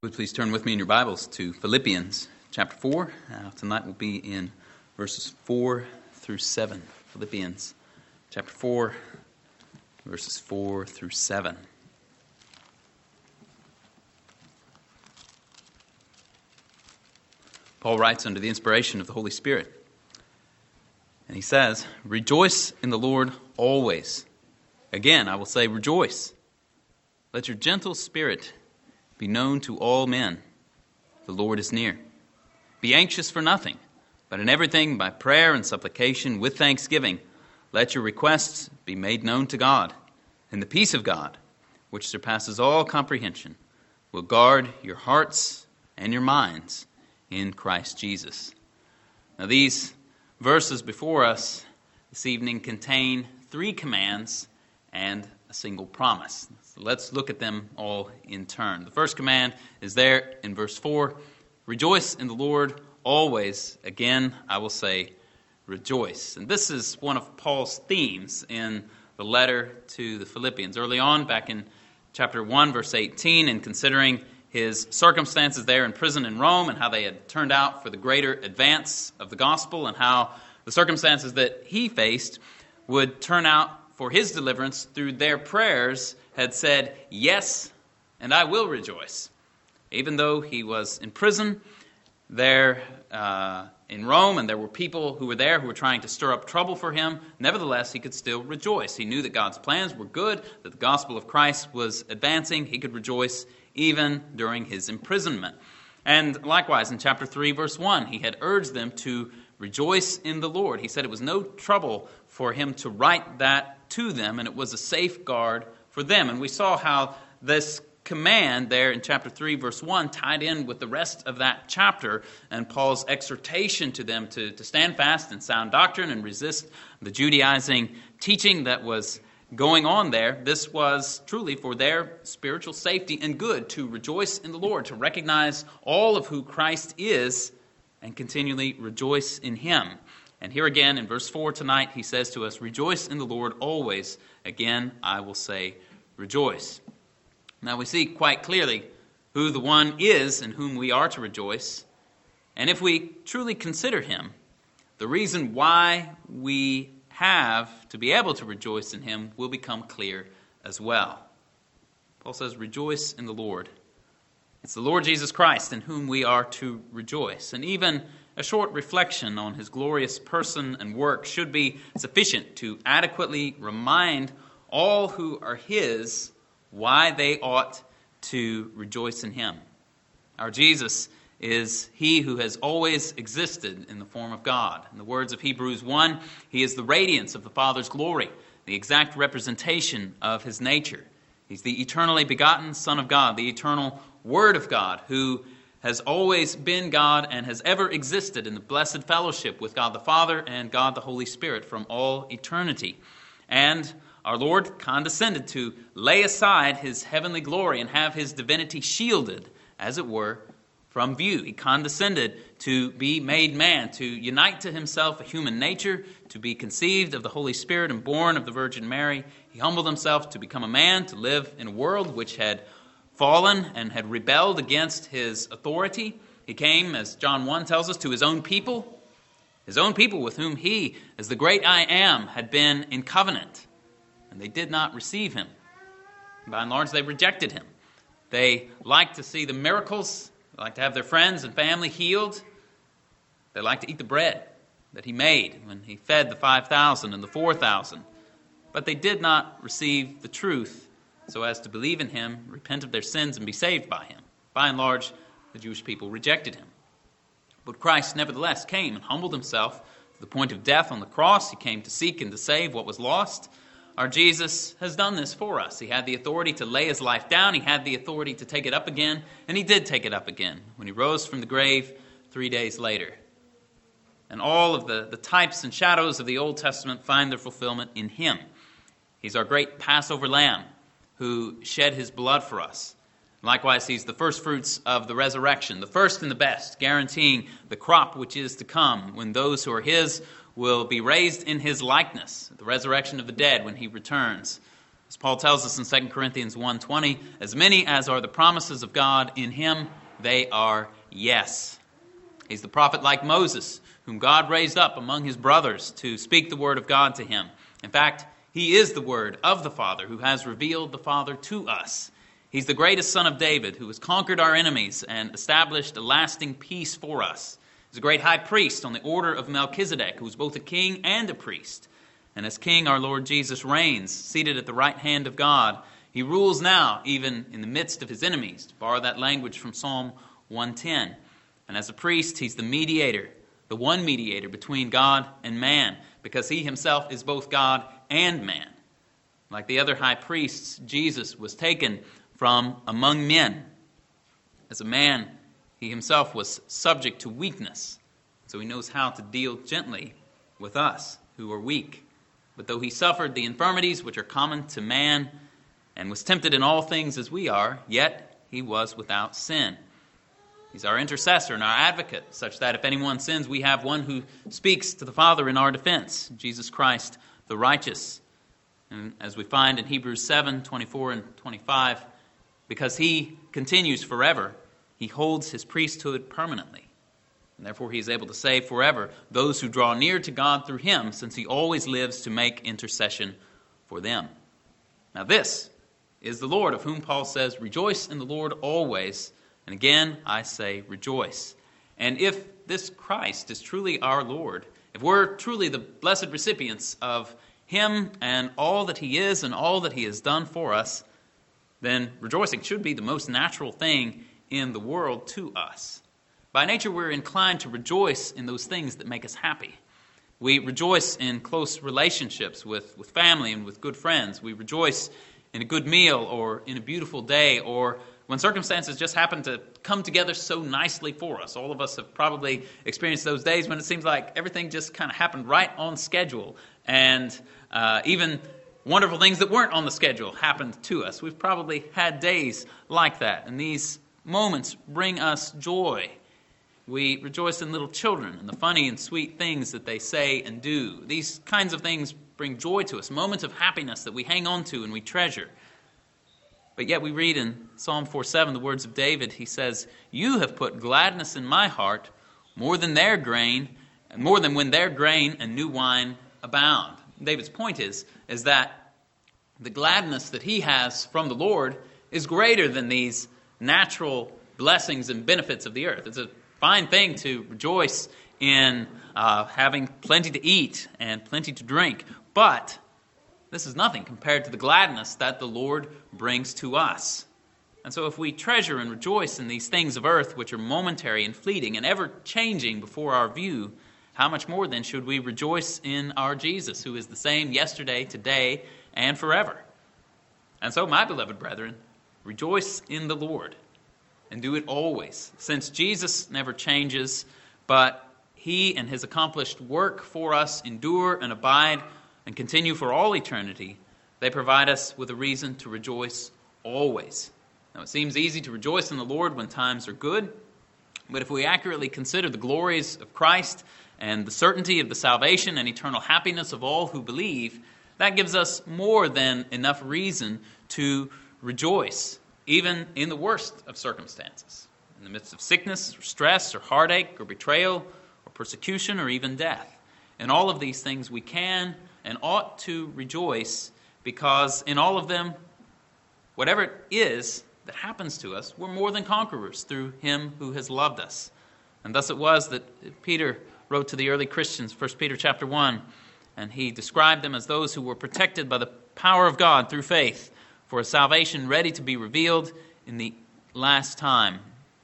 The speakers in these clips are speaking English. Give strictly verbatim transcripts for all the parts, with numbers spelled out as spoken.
Would please turn with me in your Bibles to Philippians chapter four. Uh, tonight will be in verses four through seven. Philippians chapter four, verses four through seven. Paul writes under the inspiration of the Holy Spirit, and he says, "Rejoice in the Lord always. Again, I will say rejoice. Let your gentle spirit be known to all men. The Lord is near. Be anxious for nothing, but in everything by prayer and supplication with thanksgiving, let your requests be made known to God. And the peace of God, which surpasses all comprehension, will guard your hearts and your minds in Christ Jesus." Now these verses before us this evening contain three commands and a single promise. So let's look at them all in turn. The first command is there in verse four. Rejoice in the Lord always. Again, I will say rejoice. And this is one of Paul's themes in the letter to the Philippians. Early on, back in chapter one, verse eighteen, in considering his circumstances there in prison in Rome and how they had turned out for the greater advance of the gospel and how the circumstances that he faced would turn out for his deliverance through their prayers, had said, "Yes, and I will rejoice." Even though he was in prison there uh, in Rome, and there were people who were there who were trying to stir up trouble for him, nevertheless, he could still rejoice. He knew that God's plans were good, that the gospel of Christ was advancing. He could rejoice even during his imprisonment. And likewise, in chapter three, verse one, he had urged them to rejoice in the Lord. He said it was no trouble for him to write that to them, and it was a safeguard for them. And we saw how this command there in chapter three, verse one, tied in with the rest of that chapter and Paul's exhortation to them to, to stand fast in sound doctrine and resist the Judaizing teaching that was going on there. This was truly for their spiritual safety and good, to rejoice in the Lord, to recognize all of who Christ is and continually rejoice in Him. And here again in verse four tonight, he says to us, "Rejoice in the Lord always. Again, I will say rejoice." Now we see quite clearly who the one is in whom we are to rejoice. And if we truly consider Him, the reason why we have to be able to rejoice in Him will become clear as well. Paul says, "Rejoice in the Lord." It's the Lord Jesus Christ in whom we are to rejoice. And even a short reflection on His glorious person and work should be sufficient to adequately remind all who are His why they ought to rejoice in Him. Our Jesus is He who has always existed in the form of God. In the words of Hebrews one, He is the radiance of the Father's glory, the exact representation of His nature. He's the eternally begotten Son of God, the eternal Word of God, who has always been God and has ever existed in the blessed fellowship with God the Father and God the Holy Spirit from all eternity. And our Lord condescended to lay aside His heavenly glory and have His divinity shielded, as it were, from view. He condescended to be made man, to unite to Himself a human nature, to be conceived of the Holy Spirit and born of the Virgin Mary. He humbled Himself to become a man, to live in a world which had fallen and had rebelled against His authority. He came, as John one tells us, to His own people, His own people with whom He, as the great I Am, had been in covenant. And they did not receive Him. By and large, they rejected Him. They liked to see the miracles. They liked to have their friends and family healed. They liked to eat the bread that He made when He fed the five thousand and the four thousand. But they did not receive the truth so as to believe in Him, repent of their sins, and be saved by Him. By and large, the Jewish people rejected Him. But Christ nevertheless came and humbled Himself to the point of death on the cross. He came to seek and to save what was lost. Our Jesus has done this for us. He had the authority to lay His life down. He had the authority to take it up again, and He did take it up again when He rose from the grave three days later. And all of the, the types and shadows of the Old Testament find their fulfillment in Him. He's our great Passover lamb who shed His blood for us. Likewise, He's the first fruits of the resurrection, the first and the best, guaranteeing the crop which is to come when those who are His will be raised in His likeness, the resurrection of the dead when He returns. As Paul tells us in Second Corinthians one twenty, as many as are the promises of God in him, they are yes. He's the prophet like Moses, whom God raised up among his brothers to speak the word of God to him. In fact, he is the word of the Father who has revealed the Father to us. He's the greatest son of David who has conquered our enemies and established a lasting peace for us. He's a great high priest on the order of Melchizedek, who is both a king and a priest. And as king, our Lord Jesus reigns, seated at the right hand of God. He rules now, even in the midst of his enemies, to borrow that language from Psalm one ten. And as a priest, he's the mediator, the one mediator between God and man, because he himself is both God and man. Like the other high priests, Jesus was taken from among men. As a man, he himself was subject to weakness, so he knows how to deal gently with us who are weak. But though he suffered the infirmities which are common to man and was tempted in all things as we are, yet he was without sin. He's our intercessor and our advocate, such that if anyone sins, we have one who speaks to the Father in our defense, Jesus Christ, the righteous. And as we find in Hebrews seven twenty-four and twenty-five, because he continues forever, he holds his priesthood permanently. And therefore he is able to save forever those who draw near to God through him, since he always lives to make intercession for them. Now this is the Lord, of whom Paul says, rejoice in the Lord always. And again, I say rejoice. And if this Christ is truly our Lord, if we're truly the blessed recipients of him and all that he is and all that he has done for us, then rejoicing should be the most natural thing in the world to us. By nature, we're inclined to rejoice in those things that make us happy. We rejoice in close relationships with, with family and with good friends. We rejoice in a good meal or in a beautiful day, or when circumstances just happen to come together so nicely for us. All of us have probably experienced those days when it seems like everything just kind of happened right on schedule. And uh, even wonderful things that weren't on the schedule happened to us. We've probably had days like that. And these moments bring us joy. We rejoice in little children and the funny and sweet things that they say and do. These kinds of things bring joy to us, moments of happiness that we hang on to and we treasure. But yet we read in Psalm four seven the words of David. He says, you have put gladness in my heart more than their grain, more than when their grain and new wine abound. David's point is, is that the gladness that he has from the Lord is greater than these natural blessings and benefits of the earth. It's a fine thing to rejoice in uh, having plenty to eat and plenty to drink, but this is nothing compared to the gladness that the Lord brings to us. And so if we treasure and rejoice in these things of earth, which are momentary and fleeting and ever-changing before our view, how much more then should we rejoice in our Jesus, who is the same yesterday, today, and forever? And so, my beloved brethren, rejoice in the Lord, and do it always, since Jesus never changes, but he and his accomplished work for us endure and abide and continue for all eternity. They provide us with a reason to rejoice always. Now, it seems easy to rejoice in the Lord when times are good, but if we accurately consider the glories of Christ and the certainty of the salvation and eternal happiness of all who believe, that gives us more than enough reason to rejoice, even in the worst of circumstances, in the midst of sickness or stress or heartache or betrayal or persecution or even death. In all of these things we can and ought to rejoice, because in all of them, whatever it is that happens to us, we're more than conquerors through him who has loved us. And thus it was that Peter wrote to the early Christians, First Peter chapter one, and he described them as those who were protected by the power of God through faith for a salvation ready to be revealed in the last time.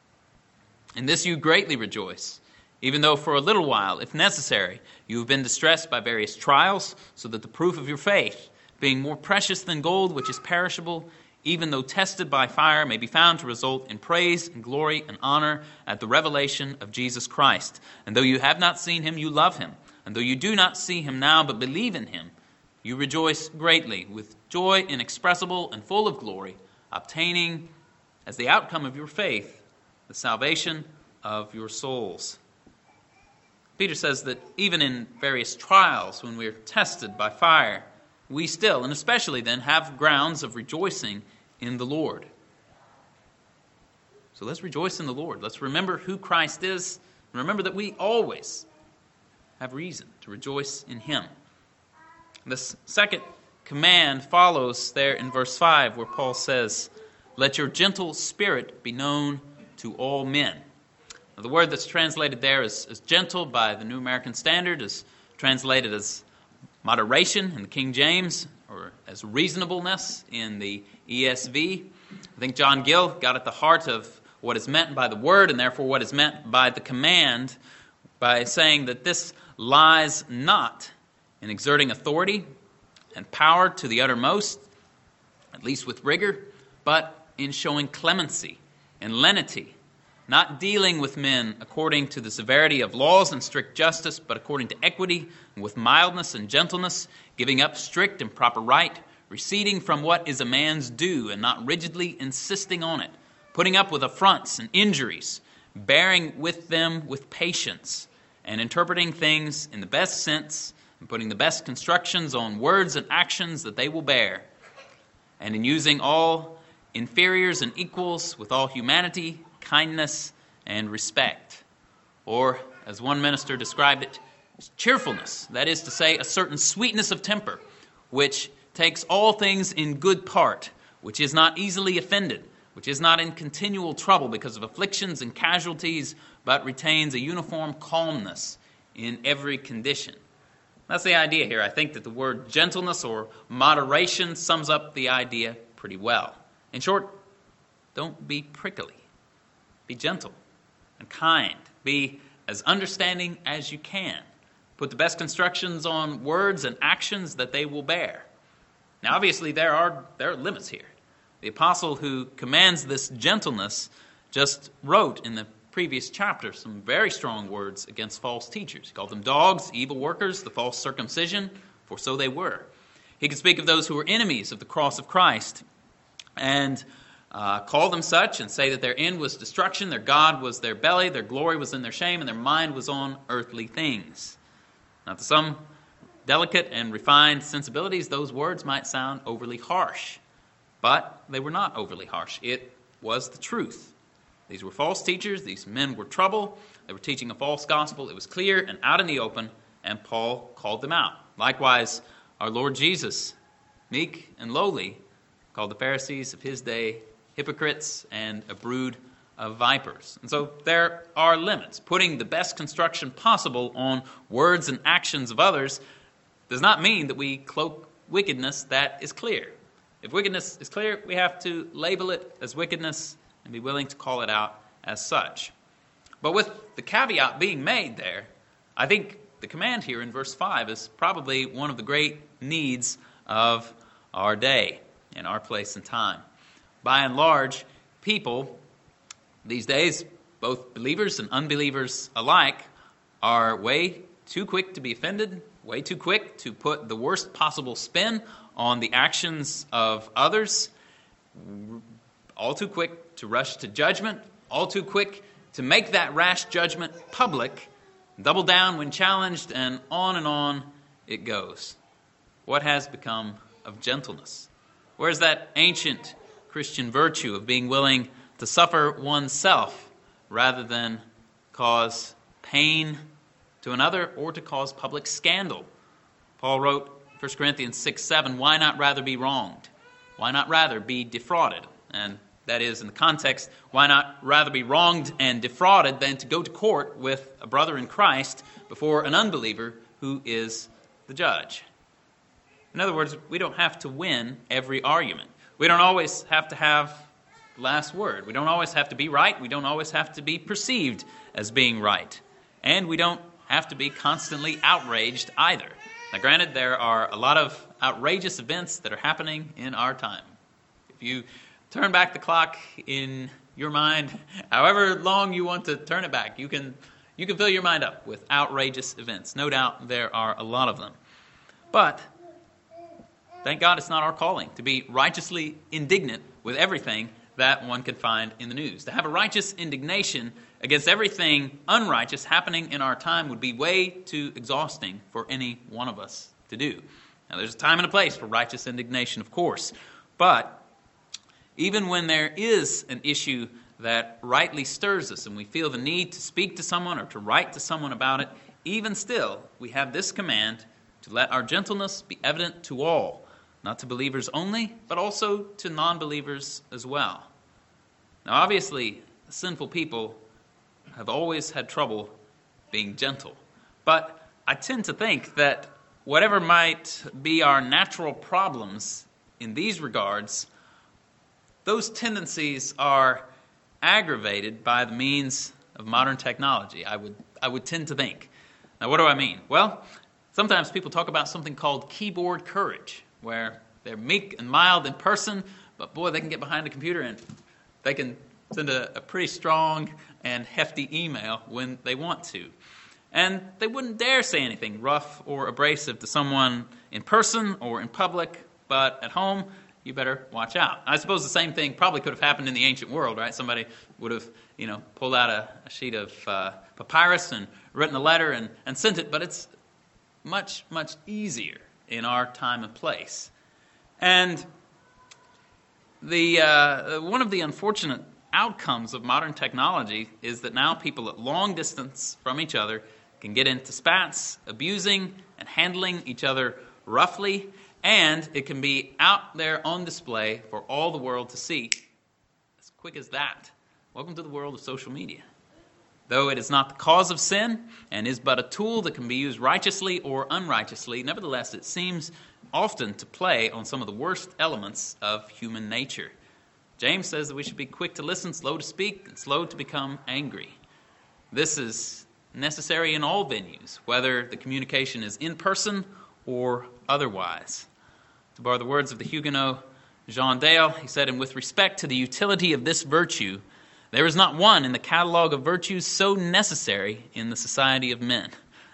In this you greatly rejoice, even though for a little while, if necessary, you have been distressed by various trials, so that the proof of your faith, being more precious than gold which is perishable, even though tested by fire, may be found to result in praise and glory and honor at the revelation of Jesus Christ. And though you have not seen him, you love him. And though you do not see him now, but believe in him, you rejoice greatly with joy inexpressible and full of glory, obtaining as the outcome of your faith the salvation of your souls. Peter says that even in various trials, when we are tested by fire, we still, and especially then, have grounds of rejoicing in the Lord. So let's rejoice in the Lord. Let's remember who Christ is. And remember that we always have reason to rejoice in him. This second command follows there in verse five, where Paul says, "Let your gentle spirit be known to all men." Now, the word that's translated there as, as gentle by the New American Standard is translated as moderation in the King James, or as reasonableness in the E S V. I think John Gill got at the heart of what is meant by the word, and therefore what is meant by the command, by saying that this lies not in exerting authority and power to the uttermost, at least with rigor, but in showing clemency and lenity, not dealing with men according to the severity of laws and strict justice, but according to equity and with mildness and gentleness, giving up strict and proper right, receding from what is a man's due and not rigidly insisting on it, putting up with affronts and injuries, bearing with them with patience, and interpreting things in the best sense, and putting the best constructions on words and actions that they will bear, and in using all inferiors and equals with all humanity, kindness, and respect. Or, as one minister described it, cheerfulness, that is to say, a certain sweetness of temper, which takes all things in good part, which is not easily offended, which is not in continual trouble because of afflictions and casualties, but retains a uniform calmness in every condition. That's the idea here. I think that the word gentleness or moderation sums up the idea pretty well. In short, don't be prickly. Be gentle and kind. Be as understanding as you can. Put the best constructions on words and actions that they will bear. Now, obviously, there are there are limits here. The apostle who commands this gentleness just wrote in the previous chapter some very strong words against false teachers. He called them dogs, evil workers, the false circumcision, for so they were. He could speak of those who were enemies of the cross of Christ and uh, call them such and say that their end was destruction, their God was their belly, their glory was in their shame, and their mind was on earthly things. Now, to some delicate and refined sensibilities, those words might sound overly harsh. But they were not overly harsh. It was the truth. These were false teachers. These men were trouble. They were teaching a false gospel. It was clear and out in the open, and Paul called them out. Likewise, our Lord Jesus, meek and lowly, called the Pharisees of his day hypocrites and a brood of vipers. And so there are limits. Putting the best construction possible on words and actions of others does not mean that we cloak wickedness that is clear. If wickedness is clear, we have to label it as wickedness and be willing to call it out as such. But with the caveat being made there, I think the command here in verse five is probably one of the great needs of our day and our place and time. By and large, people these days, both believers and unbelievers alike, are way too quick to be offended, way too quick to put the worst possible spin on the actions of others, all too quick to rush to judgment, all too quick to make that rash judgment public, double down when challenged, and on and on it goes. What has become of gentleness? Where's that ancient Christian virtue of being willing to suffer oneself rather than cause pain to another or to cause public scandal? Paul wrote First Corinthians six seven, why not rather be wronged? Why not rather be defrauded? And that is, in the context, why not rather be wronged and defrauded than to go to court with a brother in Christ before an unbeliever who is the judge? In other words, we don't have to win every argument. We don't always have to have the last word. We don't always have to be right. We don't always have to be perceived as being right. And we don't have to be constantly outraged either. Now, granted, there are a lot of outrageous events that are happening in our time. If you turn back the clock in your mind, however long you want to turn it back, you can you can fill your mind up with outrageous events. No doubt there are a lot of them. But thank God it's not our calling to be righteously indignant with everything that one can find in the news. To have a righteous indignation against everything unrighteous happening in our time would be way too exhausting for any one of us to do. Now, there's a time and a place for righteous indignation, of course. But even when there is an issue that rightly stirs us and we feel the need to speak to someone or to write to someone about it, even still, we have this command to let our gentleness be evident to all, not to believers only, but also to non-believers as well. Now, obviously, sinful people have always had trouble being gentle. But I tend to think that whatever might be our natural problems in these regards, those tendencies are aggravated by the means of modern technology, I would I would tend to think. Now, what do I mean? Well, sometimes people talk about something called keyboard courage, where they're meek and mild in person, but boy, they can get behind a computer and they can send a, a pretty strong and hefty email when they want to. And they wouldn't dare say anything rough or abrasive to someone in person or in public, but at home, you better watch out. I suppose the same thing probably could have happened in the ancient world, right? Somebody would have, you know, pulled out a, a sheet of uh, papyrus and written a letter and, and sent it, but it's much, much easier in our time and place. And the uh, one of the unfortunate outcomes of modern technology is that now people at long distance from each other can get into spats, abusing and handling each other roughly, and it can be out there on display for all the world to see. As quick as that. Welcome to the world of social media. Though it is not the cause of sin and is but a tool that can be used righteously or unrighteously, nevertheless it seems often to play on some of the worst elements of human nature. James says that we should be quick to listen, slow to speak, and slow to become angry. This is necessary in all venues, whether the communication is in person or otherwise. To borrow the words of the Huguenot Jean Dale, he said, "And with respect to the utility of this virtue, there is not one in the catalogue of virtues so necessary in the society of men."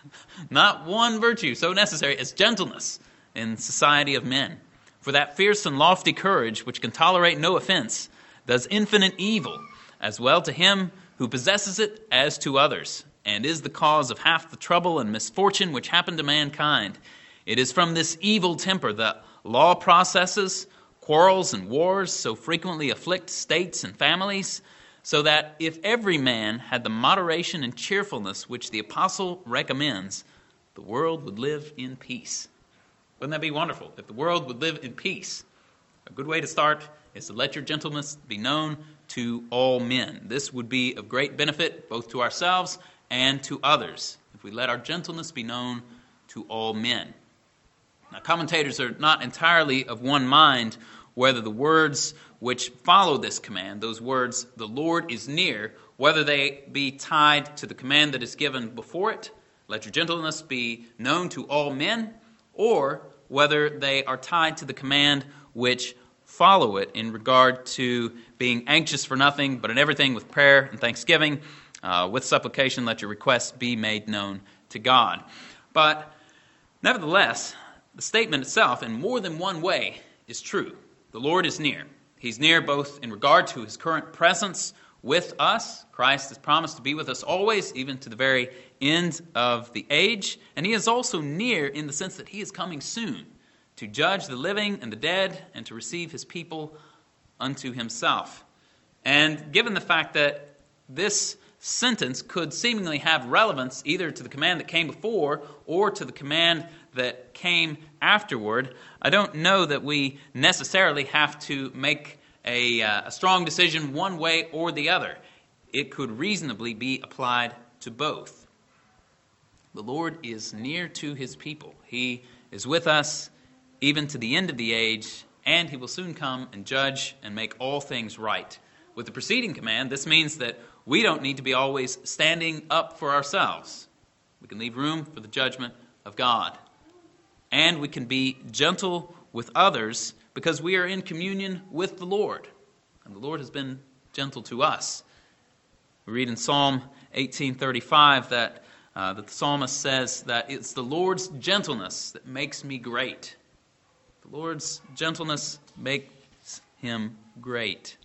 Not one virtue so necessary as gentleness in the society of men. For that fierce and lofty courage which can tolerate no offense does infinite evil, as well to him who possesses it as to others, and is the cause of half the trouble and misfortune which happen to mankind. It is from this evil temper that law processes, quarrels, and wars so frequently afflict states and families, so that if every man had the moderation and cheerfulness which the apostle recommends, the world would live in peace. Wouldn't that be wonderful if the world would live in peace? A good way to start is to let your gentleness be known to all men. This would be of great benefit both to ourselves and to others if we let our gentleness be known to all men. Now, commentators are not entirely of one mind whether the words which follow this command, those words, "the Lord is near," whether they be tied to the command that is given before it, "let your gentleness be known to all men," or whether they are tied to the command which follow it in regard to being anxious for nothing, but in everything with prayer and thanksgiving, uh, with supplication, let your requests be made known to God. But nevertheless, the statement itself, in more than one way, is true. The Lord is near. He's near both in regard to his current presence with us. Christ has promised to be with us always, even to the very end of the age. And he is also near in the sense that he is coming soon to judge the living and the dead and to receive his people unto himself. And given the fact that this sentence could seemingly have relevance either to the command that came before or to the command that came afterward, I don't know that we necessarily have to make a, uh, a strong decision one way or the other. It could reasonably be applied to both. The Lord is near to his people. He is with us even to the end of the age, and he will soon come and judge and make all things right. With the preceding command, this means that we don't need to be always standing up for ourselves. We can leave room for the judgment of God. And we can be gentle with others because we are in communion with the Lord. And the Lord has been gentle to us. We read in Psalm eighteen thirty-five that, uh, that the psalmist says that it's the Lord's gentleness that makes me great. The Lord's gentleness makes him great.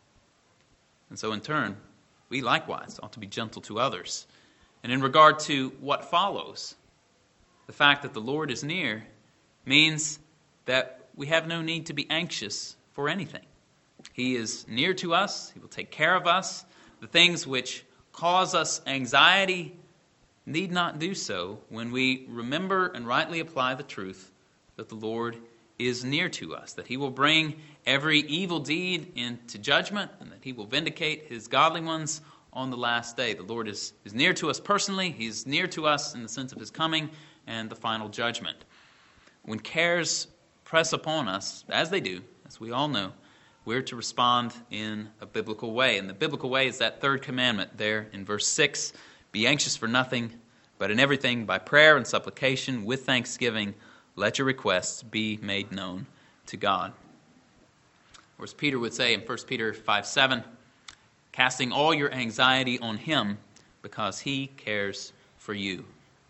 And so in turn, we likewise ought to be gentle to others. And in regard to what follows, the fact that the Lord is near means that we have no need to be anxious for anything. He is near to us. He will take care of us. The things which cause us anxiety need not do so when we remember and rightly apply the truth that the Lord is near to us, that He will bring every evil deed into judgment, and that He will vindicate His godly ones on the last day. The Lord is, is near to us personally. He's near to us in the sense of His coming and the final judgment. When cares press upon us, as they do, as we all know, we're to respond in a biblical way. And the biblical way is that third commandment there in verse six. Be anxious for nothing, but in everything by prayer and supplication with thanksgiving, let your requests be made known to God. Or as Peter would say in First Peter five seven, casting all your anxiety on Him because He cares for you.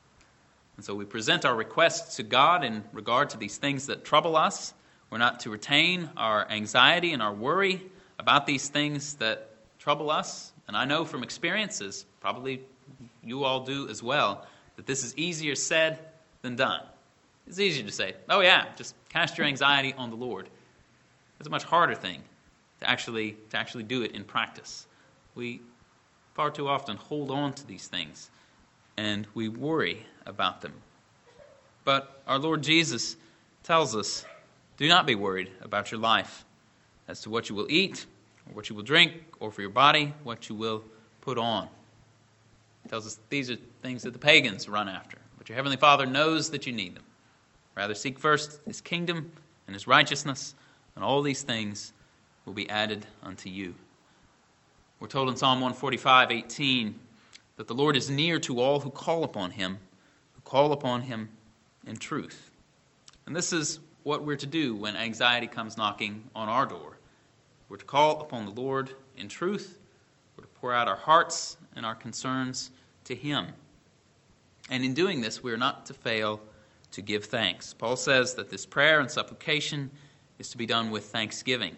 And so we present our requests to God in regard to these things that trouble us. We're not to retain our anxiety and our worry about these things that trouble us. And I know from experiences, probably you all do as well, that this is easier said than done. It's easier to say, oh yeah, just cast your anxiety on the Lord. It's a much harder thing to actually to actually do it in practice. We far too often hold on to these things and we worry about them. But our Lord Jesus tells us, do not be worried about your life as to what you will eat, or what you will drink, or for your body, what you will put on. He tells us these are things that the pagans run after, but your Heavenly Father knows that you need them. Rather seek first His kingdom and His righteousness, and all these things will be added unto you. We're told in Psalm one forty-five eighteen that the Lord is near to all who call upon Him, who call upon Him in truth. And this is what we're to do when anxiety comes knocking on our door. We're to call upon the Lord in truth. We're to pour out our hearts and our concerns to Him. And in doing this, we're not to fail to give thanks. Paul says that this prayer and supplication is to be done with thanksgiving.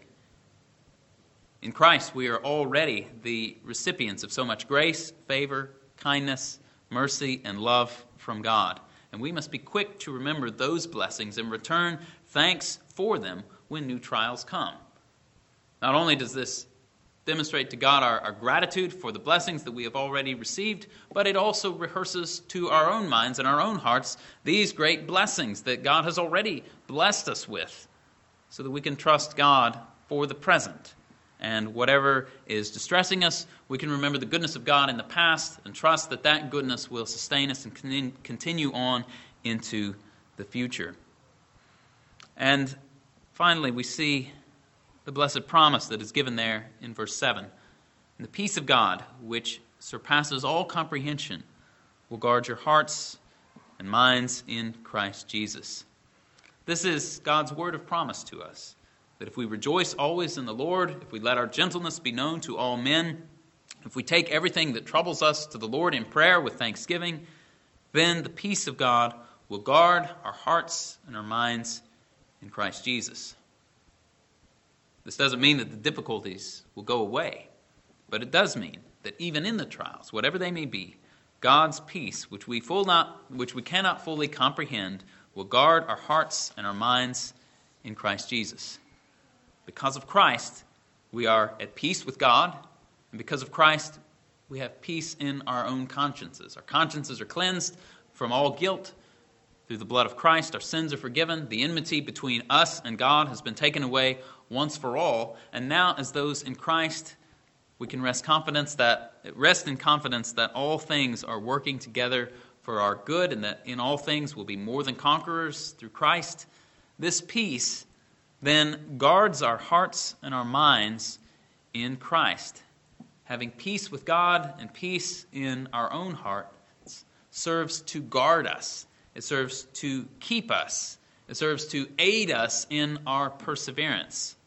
In Christ, we are already the recipients of so much grace, favor, kindness, mercy, and love from God. And we must be quick to remember those blessings and return thanks for them when new trials come. Not only does this demonstrate to God our, our gratitude for the blessings that we have already received, but it also rehearses to our own minds and our own hearts these great blessings that God has already blessed us with, so that we can trust God for the present. And whatever is distressing us, we can remember the goodness of God in the past and trust that that goodness will sustain us and continue on into the future. And finally, we see the blessed promise that is given there in verse seven. And the peace of God, which surpasses all comprehension, will guard your hearts and minds in Christ Jesus. This is God's word of promise to us, that if we rejoice always in the Lord, if we let our gentleness be known to all men, if we take everything that troubles us to the Lord in prayer with thanksgiving, then the peace of God will guard our hearts and our minds in Christ Jesus. This doesn't mean that the difficulties will go away, but it does mean that even in the trials, whatever they may be, God's peace, which we full not, which we cannot fully comprehend, will guard our hearts and our minds in Christ Jesus. Because of Christ, we are at peace with God, and because of Christ, we have peace in our own consciences. Our consciences are cleansed from all guilt. Through the blood of Christ, our sins are forgiven. The enmity between us and God has been taken away once for all. And now, as those in Christ, we can rest confidence that rest in confidence that all things are working together for our good, and that in all things we'll be more than conquerors through Christ. This peace then guards our hearts and our minds in Christ. Having peace with God and peace in our own hearts serves to guard us. It serves to keep us. It serves to aid us in our perseverance.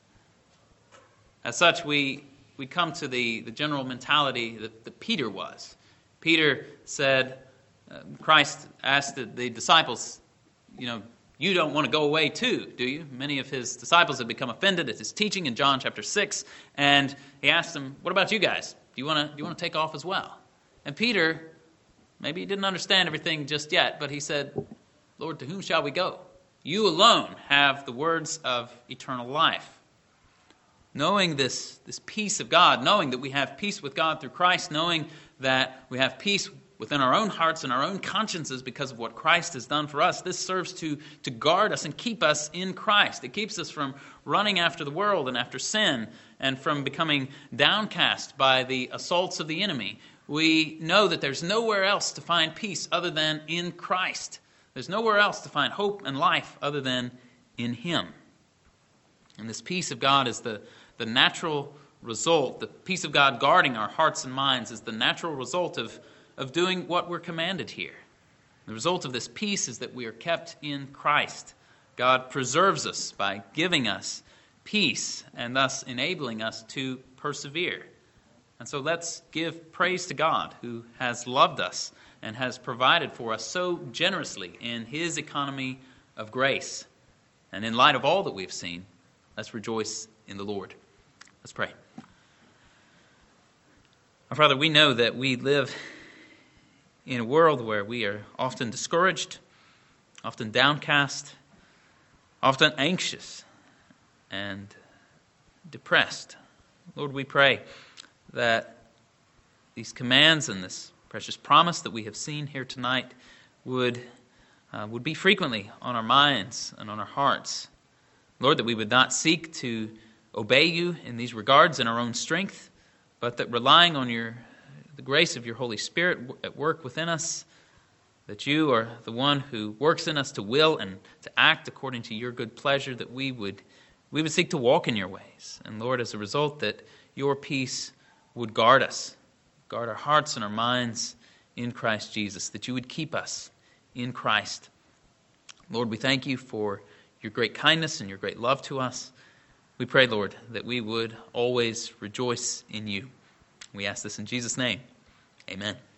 As such, we, we come to the, the general mentality that, that Peter was. Peter said, uh, Christ asked the, the disciples, you know, you don't want to go away too, do you? Many of his disciples had become offended at his teaching in John chapter six, and he asked them, what about you guys? Do you want to, do you want to take off as well? And Peter, maybe he didn't understand everything just yet, but he said, Lord, to whom shall we go? You alone have the words of eternal life. Knowing this, this peace of God, knowing that we have peace with God through Christ, knowing that we have peace within our own hearts and our own consciences because of what Christ has done for us, this serves to, to guard us and keep us in Christ. It keeps us from running after the world and after sin and from becoming downcast by the assaults of the enemy. We know that there's nowhere else to find peace other than in Christ. There's nowhere else to find hope and life other than in Him. And this peace of God is the, the natural result. The peace of God guarding our hearts and minds is the natural result of, of doing what we're commanded here. The result of this peace is that we are kept in Christ. God preserves us by giving us peace and thus enabling us to persevere. And so let's give praise to God who has loved us and has provided for us so generously in His economy of grace. And in light of all that we've seen, let's rejoice in the Lord. Let's pray. Our Father, we know that we live in a world where we are often discouraged, often downcast, often anxious and depressed. Lord, we pray that these commands and this precious promise that we have seen here tonight would, uh, would be frequently on our minds and on our hearts. Lord, that we would not seek to obey You in these regards in our own strength, but that relying on your the grace of Your Holy Spirit at work within us, that You are the one who works in us to will and to act according to Your good pleasure, that we would we would seek to walk in Your ways. And Lord, as a result, that Your peace would guard us, guard our hearts and our minds in Christ Jesus, that You would keep us in Christ. Lord, we thank You for Your great kindness and Your great love to us. We pray, Lord, that we would always rejoice in You. We ask this in Jesus' name. Amen.